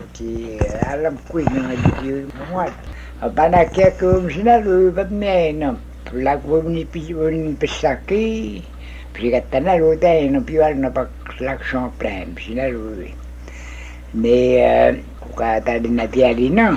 di alam ko yung di mo bana kaya ko sinalu bat me no lagu ni pesaki prikatana lo dai no piwal no pak l'action prem sinalu ne kata di natiali no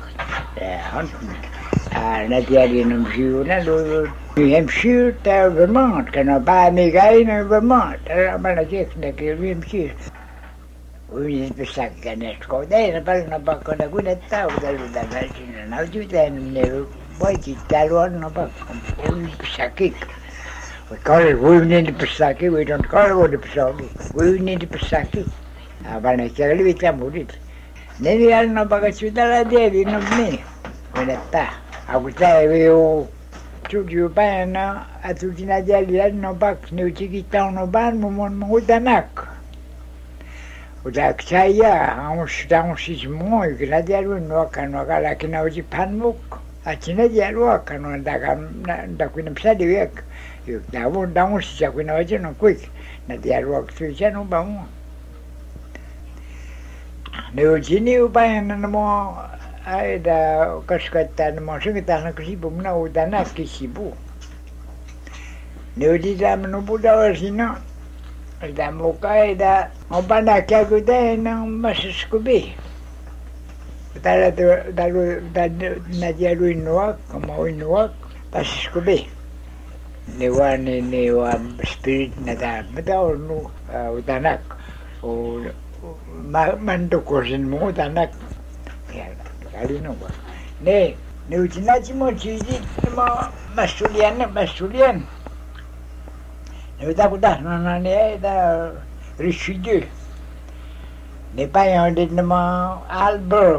natiali no jiuna lo Hampshire ta Vermont kana ba mi gai no Vermont bana kek na ke Hampshire Uy, bisa kena sekolah dah, nampak kena guna tahu kalau dah macam mana. Aku juga ni, boy kita luar nampak, uy pesakit. We call it wounded pesakit. We don't call it wounded pesakit. Wounded pesakit. Apa nak cakap lebih campur. Ni dia nampak sudah lah dia di ni. Guna tahu. Aku tahu eu cuci pana, atu tina dia lihat nampak ni kita nampak mengudanak. Udah saya, ang sismo, kena dia lu nuakan laki na uji panmuk, acina dia lu akan ndak kuina bisa diwek, yuk daun sisa kuina uji no quick, na dia lu aksuja no bangun. Ni uji ni upaya na mo ada kasukatan mo sungita na kesibu na udah na kesibu. Ni uji dah menubu dah sino. Da muka da obana kya gude nang masiskubi tala dalu na dialu inuak como inuak pasiskubi ni wa spirit na da madaw no utanak o mandukosin mo utanak ya kali no ba ne uchinachi mo chiji mo masulian Ne udah nana ne da Richelieu. Ne pas un de nama Albert.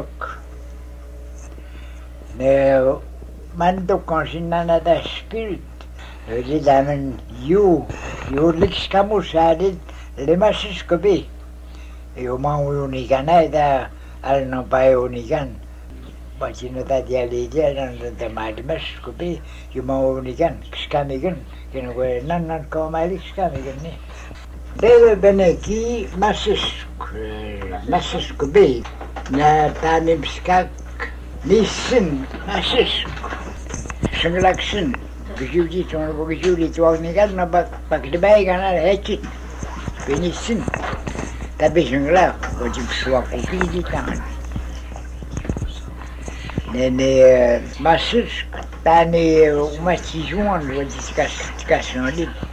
Ne mando konsinana da spirit. Di damen you liks kamu sadit lemasis kopi. Eu mau unikana da al no pai unikan. Bacino da dia lidia dan temadmas kopi eu mau unikan skamigan. Kena gue nan kau malik kami ni. Deve beneki masuk kubi na tani biskak nisin masuk senglaksin. Bijuli cuma bijuli tuang ni kan nampak pakai baik kan ada hecit penisin. Tapi senglak wajib suak kopi di tangan. Nene masuk tani umat cijuan wajib kasih nolip.